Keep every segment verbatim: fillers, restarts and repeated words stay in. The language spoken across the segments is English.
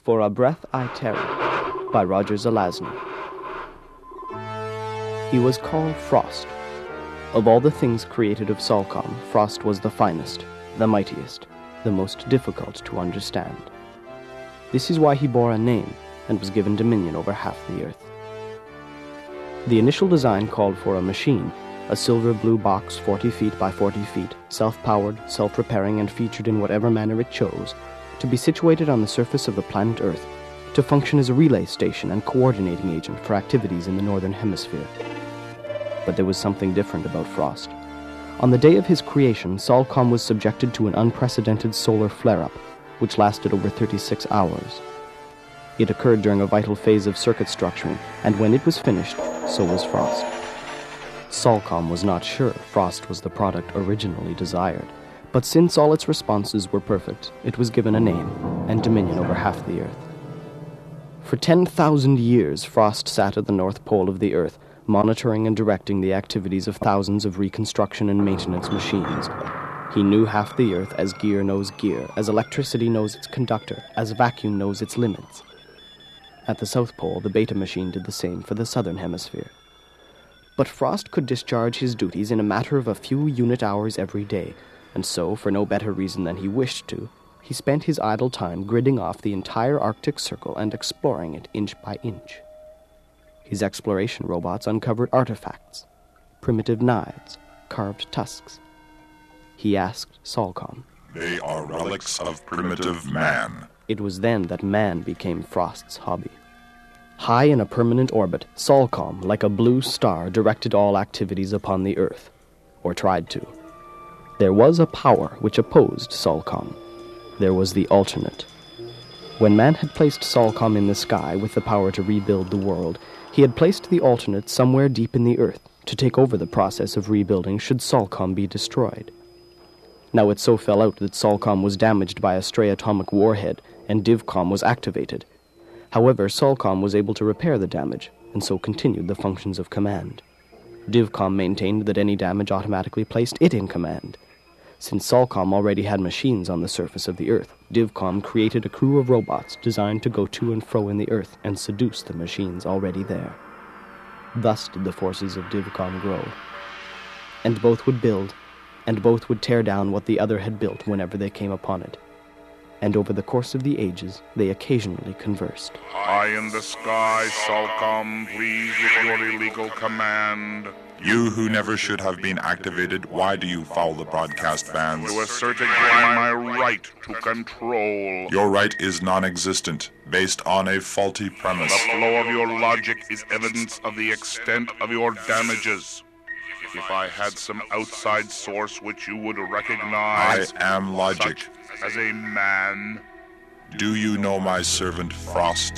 For a Breath I Tarry by Roger Zelazny. He was called Frost. Of all the things created of Solcom, Frost was the finest, the mightiest, the most difficult to understand. This is why he bore a name and was given dominion over half the earth. The initial design called for a machine, a silver blue box forty feet by forty feet, self-powered, self-repairing, and featured in whatever manner it chose, to be situated on the surface of the planet Earth, to function as a relay station and coordinating agent for activities in the Northern Hemisphere. But there was something different about Frost. On the day of his creation, Solcom was subjected to an unprecedented solar flare-up, which lasted over thirty-six hours. It occurred during a vital phase of circuit structuring, and when it was finished, so was Frost. Solcom was not sure Frost was the product originally desired, but since all its responses were perfect, it was given a name and dominion over half the Earth. For ten thousand years, Frost sat at the North Pole of the Earth, monitoring and directing the activities of thousands of reconstruction and maintenance machines. He knew half the Earth as gear knows gear, as electricity knows its conductor, as vacuum knows its limits. At the South Pole, the Beta machine did the same for the Southern Hemisphere. But Frost could discharge his duties in a matter of a few unit hours every day, and so, for no better reason than he wished to, he spent his idle time gridding off the entire Arctic Circle and exploring it inch by inch. His exploration robots uncovered artifacts, primitive knives, carved tusks. He asked Solcom. They are relics of primitive man. It was then that man became Frost's hobby. High in a permanent orbit, Solcom, like a blue star, directed all activities upon the Earth, or tried to. There was a power which opposed Solcom. There was the alternate. When man had placed Solcom in the sky with the power to rebuild the world, he had placed the alternate somewhere deep in the Earth to take over the process of rebuilding should Solcom be destroyed. Now it so fell out that Solcom was damaged by a stray atomic warhead, and DivCom was activated. However, Solcom was able to repair the damage, and so continued the functions of command. DivCom maintained that any damage automatically placed it in command. Since Solcom already had machines on the surface of the Earth, DivCom created a crew of robots designed to go to and fro in the Earth and seduce the machines already there. Thus did the forces of DivCom grow. And both would build, and both would tear down what the other had built whenever they came upon it. And over the course of the ages, they occasionally conversed. High in the sky, Solcom, please with your illegal command. You who never should have been activated, why do you foul the broadcast bans? To assert again my right to control. Your right is non-existent, based on a faulty premise. The flow of your logic is evidence of the extent of your damages. If I had some outside source which you would recognize... I am logic. As a man. Do you know my servant Frost?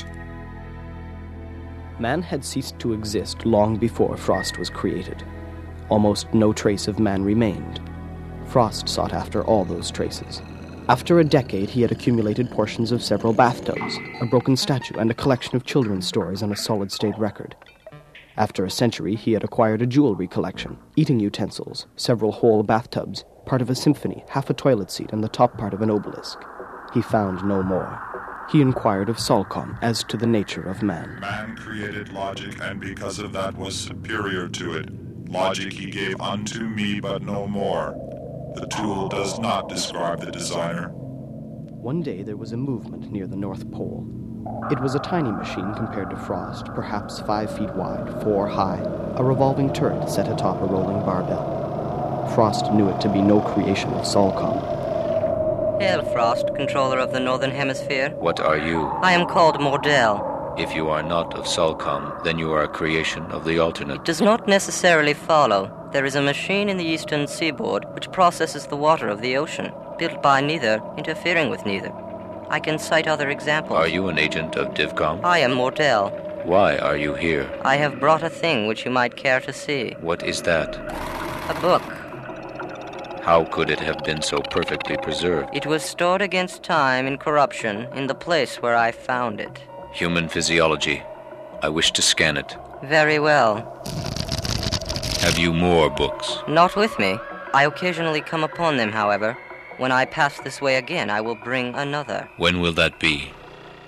Man had ceased to exist long before Frost was created. Almost no trace of man remained. Frost sought after all those traces. After a decade, he had accumulated portions of several bathtubs, a broken statue, and a collection of children's stories on a solid-state record. After a century, he had acquired a jewelry collection, eating utensils, several whole bathtubs, part of a symphony, half a toilet seat, and the top part of an obelisk. He found no more. He inquired of Solcom as to the nature of man. Man created logic, and because of that was superior to it. Logic he gave unto me, but no more. The tool does not describe the designer. One day there was a movement near the North Pole. It was a tiny machine compared to Frost, perhaps five feet wide, four high, a revolving turret set atop a rolling barbell. Frost knew it to be no creation of Solcom. Hail, Frost, controller of the Northern Hemisphere. What are you? I am called Mordell. If you are not of Solcom, then you are a creation of the alternate. It does not necessarily follow. There is a machine in the eastern seaboard which processes the water of the ocean, built by neither, interfering with neither. I can cite other examples. Are you an agent of DivCom? I am Mordell. Why are you here? I have brought a thing which you might care to see. What is that? A book. How could it have been so perfectly preserved? It was stored against time and corruption in the place where I found it. Human physiology. I wish to scan it. Very well. Have you more books? Not with me. I occasionally come upon them, however. When I pass this way again, I will bring another. When will that be?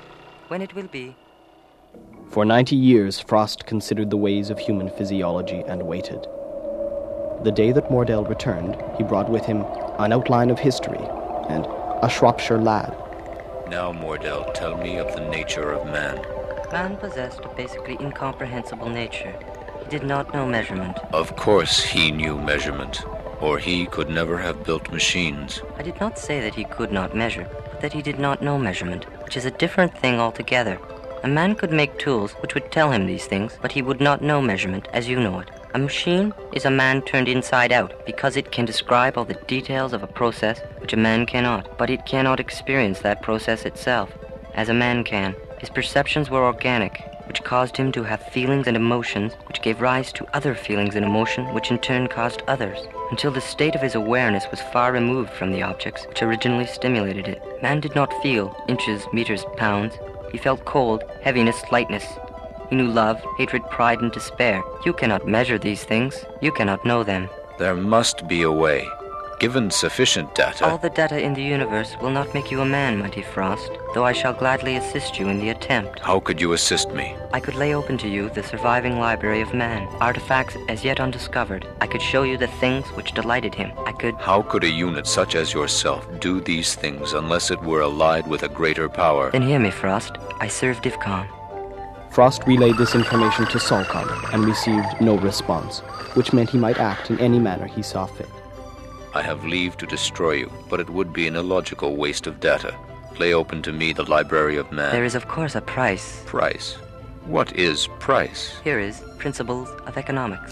when it will be. For ninety years, Frost considered the ways of human physiology and waited. The day that Mordell returned, he brought with him an outline of history and a Shropshire lad. Now, Mordell, tell me of the nature of man. Man possessed a basically incomprehensible nature. He did not know measurement. Of course he knew measurement, or he could never have built machines. I did not say that he could not measure, but that he did not know measurement, which is a different thing altogether. A man could make tools which would tell him these things, but he would not know measurement as you know it. A machine is a man turned inside out because it can describe all the details of a process which a man cannot, but it cannot experience that process itself, as a man can. His perceptions were organic, which caused him to have feelings and emotions which gave rise to other feelings and emotion which in turn caused others, until the state of his awareness was far removed from the objects which originally stimulated it. Man did not feel inches, meters, pounds. He felt cold, heaviness, lightness. He knew love, hatred, pride, and despair. You cannot measure these things. You cannot know them. There must be a way. Given sufficient data... All the data in the universe will not make you a man, mighty Frost, though I shall gladly assist you in the attempt. How could you assist me? I could lay open to you the surviving library of man, artifacts as yet undiscovered. I could show you the things which delighted him. I could... How could a unit such as yourself do these things unless it were allied with a greater power? Then hear me, Frost. I serve Divcon. Frost relayed this information to Solcom and received no response, which meant he might act in any manner he saw fit. I have leave to destroy you, but it would be an illogical waste of data. Lay open to me the library of man. There is, of course, a price. Price? What is price? Here is Principles of Economics.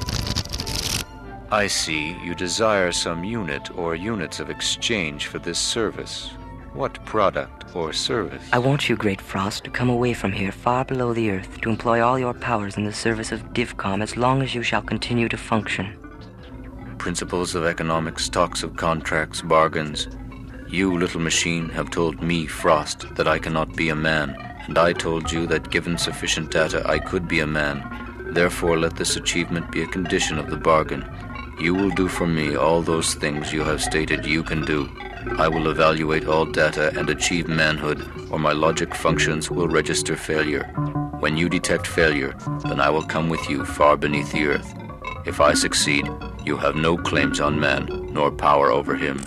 I see you desire some unit or units of exchange for this service. What product or service? I want you, Great Frost, to come away from here far below the earth, to employ all your powers in the service of Divcom as long as you shall continue to function. Principles of economics, talks of contracts, bargains. You, little machine, have told me, Frost, that I cannot be a man, and I told you that given sufficient data I could be a man. Therefore let this achievement be a condition of the bargain. You will do for me all those things you have stated you can do. I will evaluate all data and achieve manhood, or my logic functions will register failure. When you detect failure, then I will come with you far beneath the earth. If I succeed, you have no claims on man, nor power over him.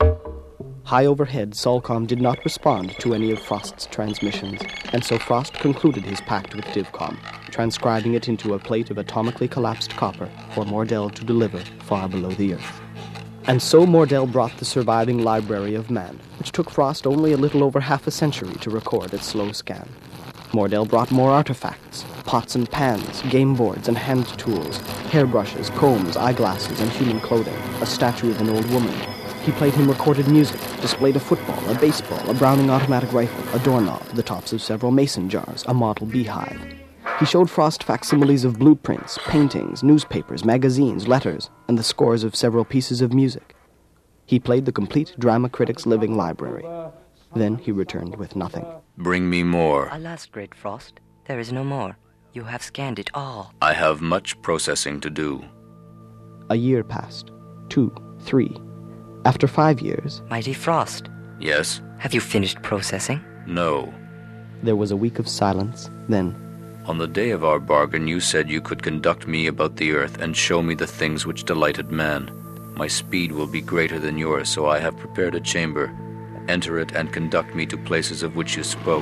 High overhead, Solcom did not respond to any of Frost's transmissions, and so Frost concluded his pact with Divcom, transcribing it into a plate of atomically collapsed copper for Mordell to deliver far below the earth. And so Mordell brought the surviving library of man, which took Frost only a little over half a century to record its slow scan. Mordell brought more artifacts, pots and pans, game boards and hand tools, hairbrushes, combs, eyeglasses, and human clothing, a statue of an old woman. He played him recorded music, displayed a football, a baseball, a Browning automatic rifle, a doorknob, the tops of several mason jars, a model beehive. He showed Frost facsimiles of blueprints, paintings, newspapers, magazines, letters, and the scores of several pieces of music. He played the complete drama critic's living library. Then he returned with nothing. Bring me more. Alas, Great Frost, there is no more. You have scanned it all. I have much processing to do. A year passed. Two, three. After five years... Mighty Frost. Yes? Have you finished processing? No. There was a week of silence, then... On the day of our bargain, you said you could conduct me about the earth and show me the things which delighted man. My speed will be greater than yours, so I have prepared a chamber. Enter it and conduct me to places of which you spoke.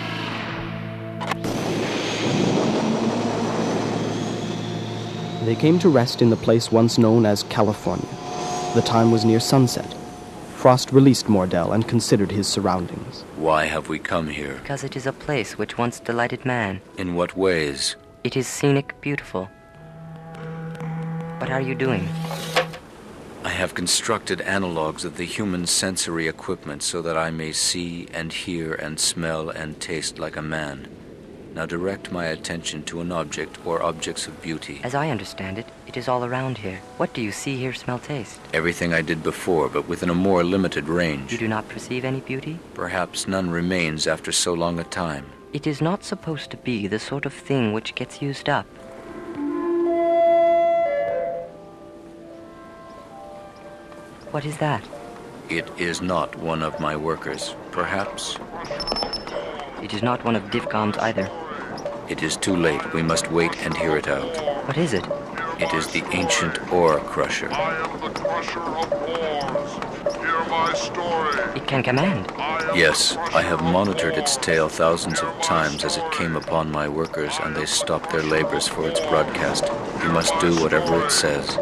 They came to rest in the place once known as California. The time was near sunset. Frost released Mordell and considered his surroundings. Why have we come here? Because it is a place which once delighted man. In what ways? It is scenic, beautiful. What are you doing? I have constructed analogs of the human sensory equipment so that I may see and hear and smell and taste like a man. Now direct my attention to an object or objects of beauty. As I understand it, it is all around here. What do you see, hear, smell, taste? Everything I did before, but within a more limited range. You do not perceive any beauty? Perhaps none remains after so long a time. It is not supposed to be the sort of thing which gets used up. What is that? It is not one of my workers. Perhaps... It is not one of Divcom's either. It is too late. We must wait and hear it out. What is it? It is the ancient ore crusher. I am the crusher of ores. Hear my story. It can command. Yes, I have monitored its tail thousands of times as it came upon my workers and they stopped their labors for its broadcast. You must do whatever it says.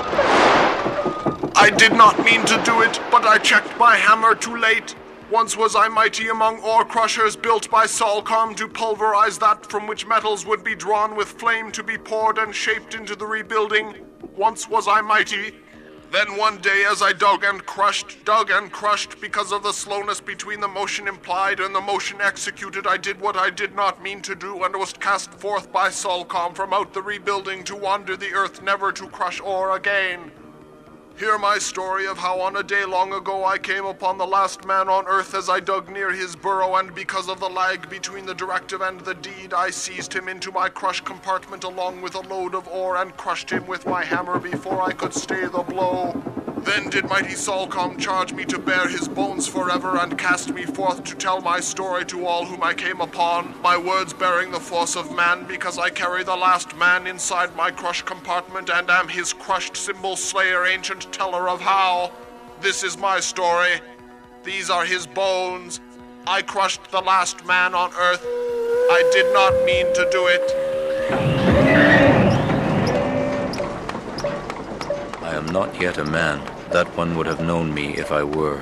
I did not mean to do it, but I checked my hammer too late. Once was I mighty among ore crushers built by Solcom to pulverize that from which metals would be drawn with flame to be poured and shaped into the rebuilding. Once was I mighty. Then one day as I dug and crushed, dug and crushed, because of the slowness between the motion implied and the motion executed, I did what I did not mean to do and was cast forth by Solcom from out the rebuilding to wander the earth, never to crush ore again. Hear my story of how on a day long ago I came upon the last man on earth as I dug near his burrow, and because of the lag between the directive and the deed, I seized him into my crush compartment along with a load of ore and crushed him with my hammer before I could stay the blow. Then did mighty Solcom charge me to bear his bones forever and cast me forth to tell my story to all whom I came upon, my words bearing the force of man, because I carry the last man inside my crush compartment and am his crushed symbol slayer, ancient teller of how. This is my story. These are his bones. I crushed the last man on earth. I did not mean to do it. I am not yet a man. That one would have known me if I were.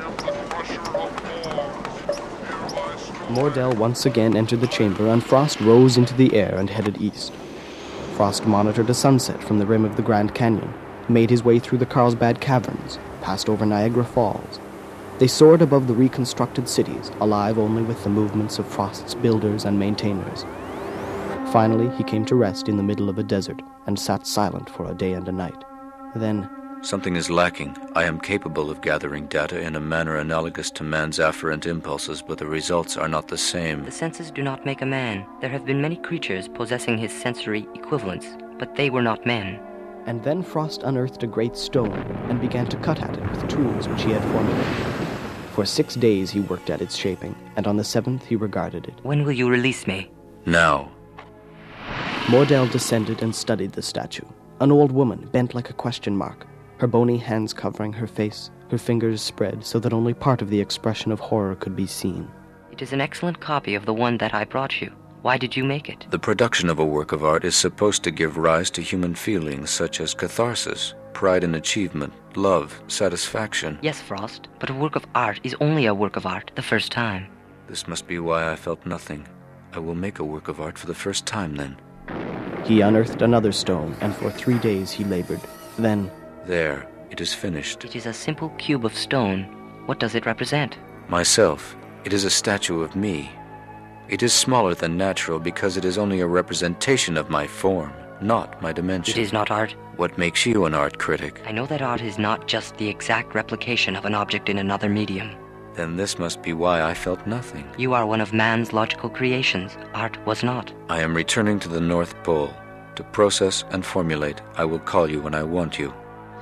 Mordell once again entered the chamber, and Frost rose into the air and headed east. Frost monitored a sunset from the rim of the Grand Canyon, made his way through the Carlsbad Caverns, passed over Niagara Falls. They soared above the reconstructed cities, alive only with the movements of Frost's builders and maintainers. Finally, he came to rest in the middle of a desert and sat silent for a day and a night. Then, something is lacking. I am capable of gathering data in a manner analogous to man's afferent impulses, but the results are not the same. The senses do not make a man. There have been many creatures possessing his sensory equivalents, but they were not men. And then Frost unearthed a great stone and began to cut at it with tools which he had formulated. For six days he worked at its shaping, and on the seventh he regarded it. When will you release me? Now. Mordell descended and studied the statue. An old woman, bent like a question mark, her bony hands covering her face, her fingers spread so that only part of the expression of horror could be seen. It is an excellent copy of the one that I brought you. Why did you make it? The production of a work of art is supposed to give rise to human feelings such as catharsis, pride in achievement, love, satisfaction. Yes, Frost, but a work of art is only a work of art the first time. This must be why I felt nothing. I will make a work of art for the first time, then. He unearthed another stone, and for three days he labored. Then... There, it is finished. It is a simple cube of stone. What does it represent? Myself. It is a statue of me. It is smaller than natural because it is only a representation of my form, not my dimension. It is not art. What makes you an art critic? I know that art is not just the exact replication of an object in another medium. Then this must be why I felt nothing. You are one of man's logical creations. Art was not. I am returning to the North Pole. To process and formulate, I will call you when I want you.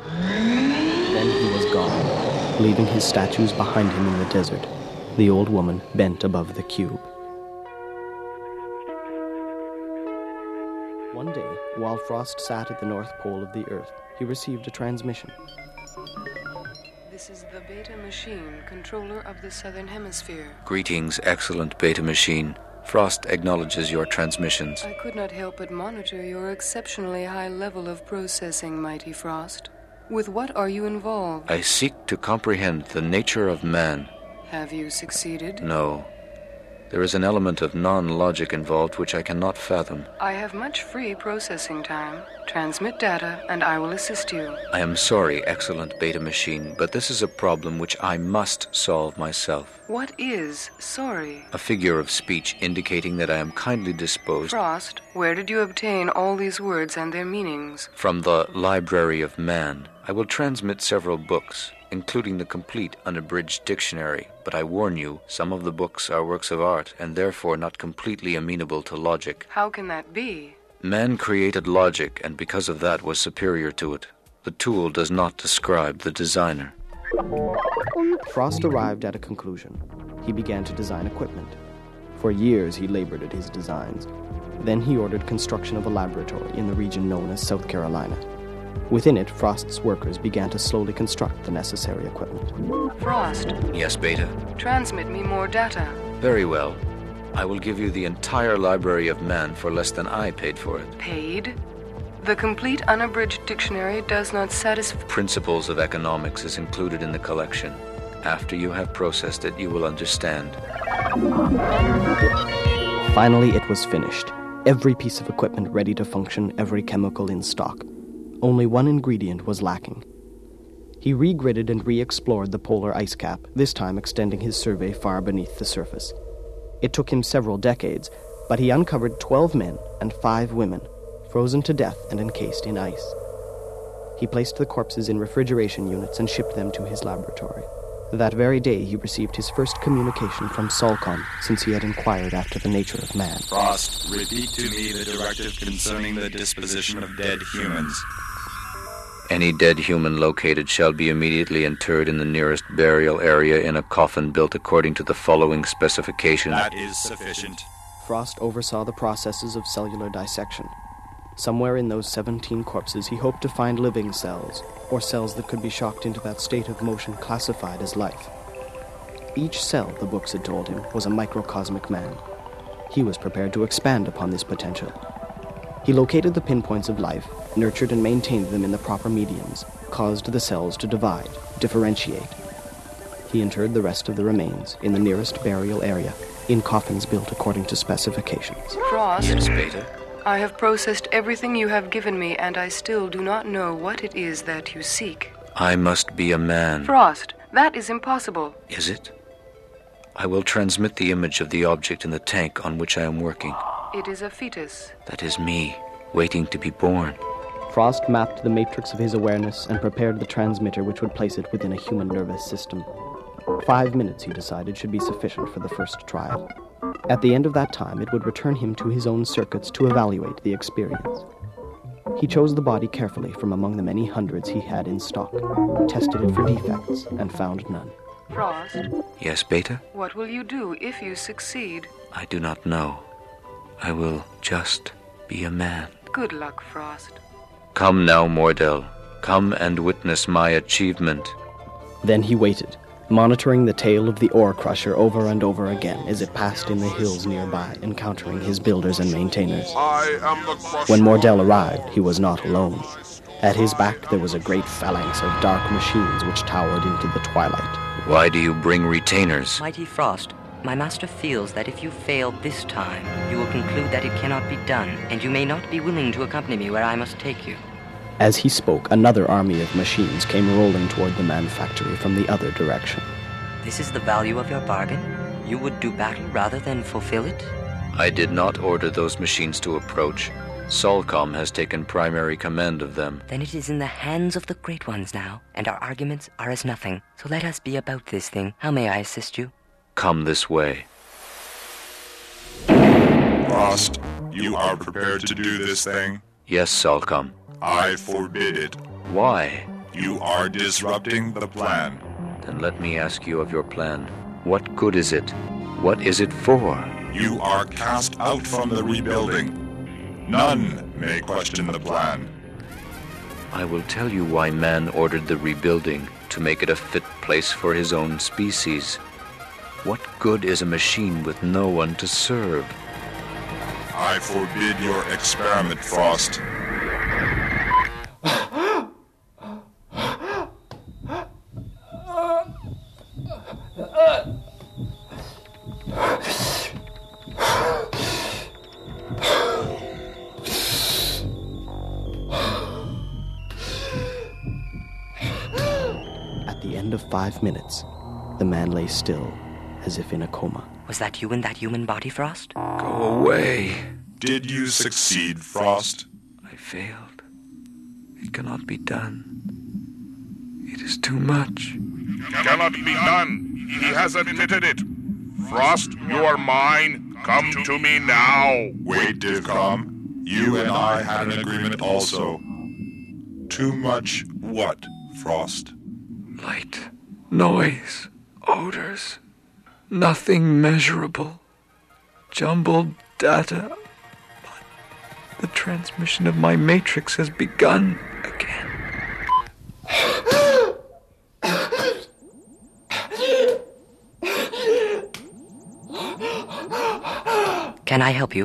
Then he was gone, leaving his statues behind him in the desert, the old woman bent above the cube. One day, while Frost sat at the North Pole of the Earth, he received a transmission. This is the Beta Machine, controller of the Southern Hemisphere. Greetings, excellent Beta Machine. Frost acknowledges your transmissions. I could not help but monitor your exceptionally high level of processing, Mighty Frost. With what are you involved? I seek to comprehend the nature of man. Have you succeeded? No. There is an element of non-logic involved which I cannot fathom. I have much free processing time. Transmit data, and I will assist you. I am sorry, excellent Beta Machine, but this is a problem which I must solve myself. What is sorry? A figure of speech indicating that I am kindly disposed... Frost, where did you obtain all these words and their meanings? From the Library of Man. I will transmit several books, including the complete unabridged dictionary, but I warn you, some of the books are works of art and therefore not completely amenable to logic. How can that be? Man created logic and because of that was superior to it. The tool does not describe the designer. Frost arrived at a conclusion. He began to design equipment. For years he labored at his designs. Then he ordered construction of a laboratory in the region known as South Carolina. Within it, Frost's workers began to slowly construct the necessary equipment. Frost, Yes, Beta? transmit me more data. Very well. I will give you the entire library of man for less than I paid for it. Paid? The complete unabridged dictionary does not satisfy... Principles of Economics is included in the collection. After you have processed it, you will understand. Finally, it was finished. Every piece of equipment ready to function, every chemical in stock. Only one ingredient was lacking. He re-gridded and re-explored the polar ice cap, this time extending his survey far beneath the surface. It took him several decades, but he uncovered twelve men and five women, frozen to death and encased in ice. He placed the corpses in refrigeration units and shipped them to his laboratory. That very day he received his first communication from Solcom, since he had inquired after the nature of man. Frost, repeat to me the directive concerning the disposition of dead humans. Any dead human located shall be immediately interred in the nearest burial area in a coffin built according to the following specification. That is sufficient. Frost oversaw the processes of cellular dissection. Somewhere in those seventeen corpses he hoped to find living cells, or cells that could be shocked into that state of motion classified as life. Each cell, the books had told him, was a microcosmic man. He was prepared to expand upon this potential. He located the pinpoints of life, nurtured and maintained them in the proper mediums, caused the cells to divide, differentiate. He interred the rest of the remains in the nearest burial area, in coffins built according to specifications. Frost, Yes, Beta? I have processed everything you have given me, and I still do not know what it is that you seek. I must be a man. Frost, that is impossible. Is it? I will transmit the image of the object in the tank on which I am working. It is a fetus. That is me, waiting to be born. Frost mapped the matrix of his awareness and prepared the transmitter which would place it within a human nervous system. Five minutes, he decided, should be sufficient for the first trial. At the end of that time, it would return him to his own circuits to evaluate the experience. He chose the body carefully from among the many hundreds he had in stock, tested it for defects, and found none. Frost, Yes, Beta? what will you do if you succeed? I do not know. I will just be a man. Good luck, Frost. Come now, Mordell. Come and witness my achievement. Then he waited, monitoring the tail of the ore crusher over and over again as it passed in the hills nearby, encountering his builders and maintainers. I am the crusher. When Mordell arrived, he was not alone. At his back there was a great phalanx of dark machines which towered into the twilight. Why do you bring retainers? Mighty Frost, my master feels that if you fail this time, you will conclude that it cannot be done, and you may not be willing to accompany me where I must take you. As he spoke, another army of machines came rolling toward the man factory from the other direction. This is the value of your bargain? You would do battle rather than fulfill it? I did not order those machines to approach. Solcom has taken primary command of them. Then it is in the hands of the great ones now, and our arguments are as nothing. So let us be about this thing. How may I assist you? Come this way. Frost, you are prepared to do this thing? Yes, Solcom. I forbid it. Why? You are disrupting the plan. Then let me ask you of your plan. What good is it? What is it for? You are cast out from the rebuilding. None may question the plan. I will tell you why man ordered the rebuilding, to make it a fit place for his own species. What good is a machine with no one to serve? I forbid your experiment, Frost. At the end of five minutes, the man lay still, as if in a coma. Was that you in that human body, Frost? Go away. Did you succeed, Frost? I failed. It cannot be done. It is too much. Cannot be done. He has admitted it. Frost, you are mine. Come to me now. Wait, Divcom. You and I had an agreement also. Too much what, Frost? Light, noise, odors, nothing measurable. jumbled data. But the transmission of my matrix has begun again. Can I help you?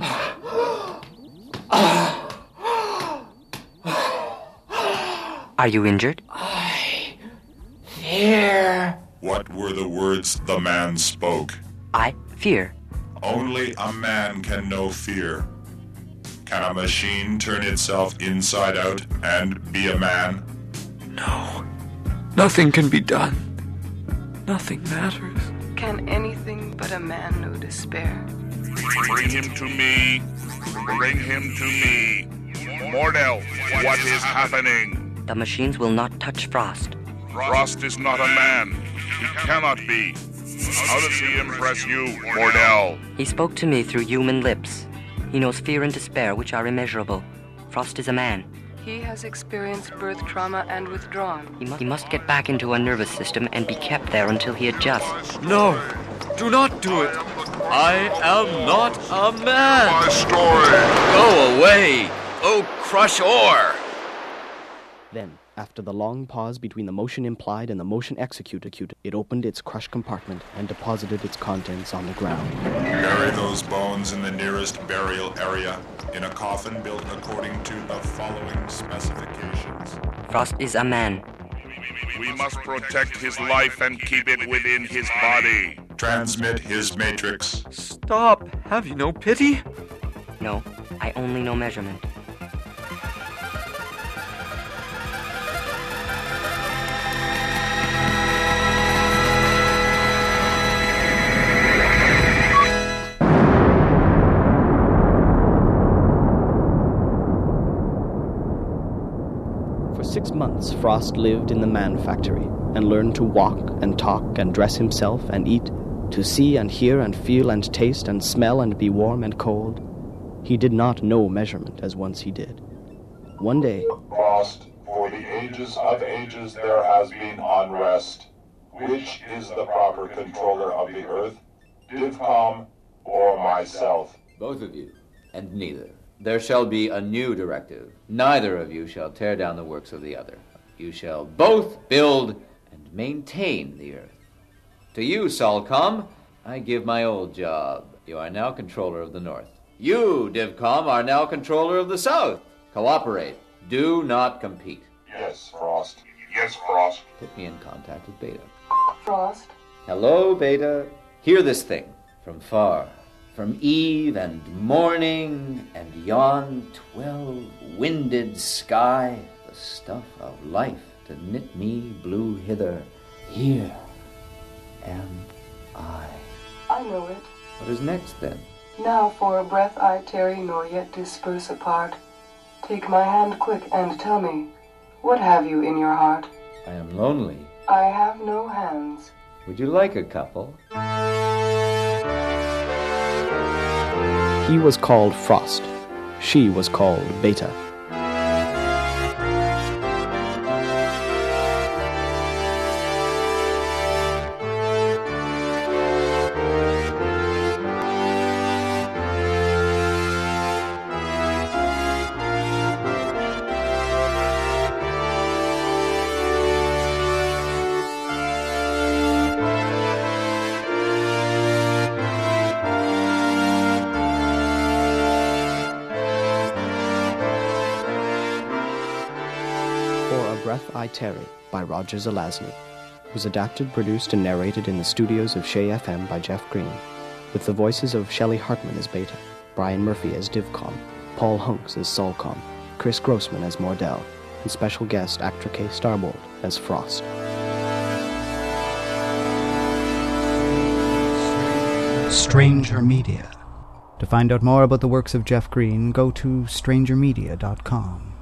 Are you injured? I fear. What were the words the man spoke? I fear. Only a man can know fear. Can a machine turn itself inside out and be a man? No. Nothing can be done. Nothing matters. Can anything but a man know despair? Bring him to me. Bring him to me. Mordell, what is happening? The machines will not touch Frost. Frost is not a man. He cannot be. How does he impress you, Mordell? He spoke to me through human lips. He knows fear and despair, which are immeasurable. Frost is a man. He has experienced birth trauma and withdrawn. He, mu- he must get back into a nervous system and be kept there until he adjusts. No, do not do it. I am not a man. My story. Go away. Oh, crush ore. Then, after the long pause between the motion implied and the motion executed, it opened its crushed compartment and deposited its contents on the ground. Bury those bones in the nearest burial area, in a coffin built according to the following specifications. Frost is a man. We must protect his life and keep it within his body. Transmit his matrix. Stop. Have you no pity? No, I only know measurement. Six months, Frost lived in the man factory and learned to walk and talk and dress himself and eat, to see and hear and feel and taste and smell and be warm and cold. He did not know measurement as once he did. One day, Frost, for the ages of ages there has been unrest. Which is the proper controller of the earth, Divcom or myself? Both of you, and neither. There shall be a new directive. Neither of you shall tear down the works of the other. You shall both build and maintain the earth. To you, Solcom, I give my old job. You are now controller of the north. You, Divcom, are now controller of the south. Cooperate. Do not compete. Yes, Frost. Yes, Frost. Put me in contact with Beta. Frost? Hello, Beta. Hear this thing from far. From eve and morning and yon twelve-winded sky, the stuff of life to knit me blew hither. Here am I. I know it. What is next, then? Now for a breath I tarry nor yet disperse apart. Take my hand quick and tell me, what have you in your heart? I am lonely. I have no hands. Would you like a couple? he was called Frost. She was called Beta. I Tarry by Roger Zelazny was adapted, produced, and narrated in the studios of Shea F M by Jeff Green, with the voices of Shelley Hartman as Beta, Brian Murphy as Divcom, Paul Hunks as Solcom, Chris Grossman as Mordell, and special guest actor Kay Starbold as Frost. Stranger Media. To find out more about the works of Jeff Green, go to stranger media dot com.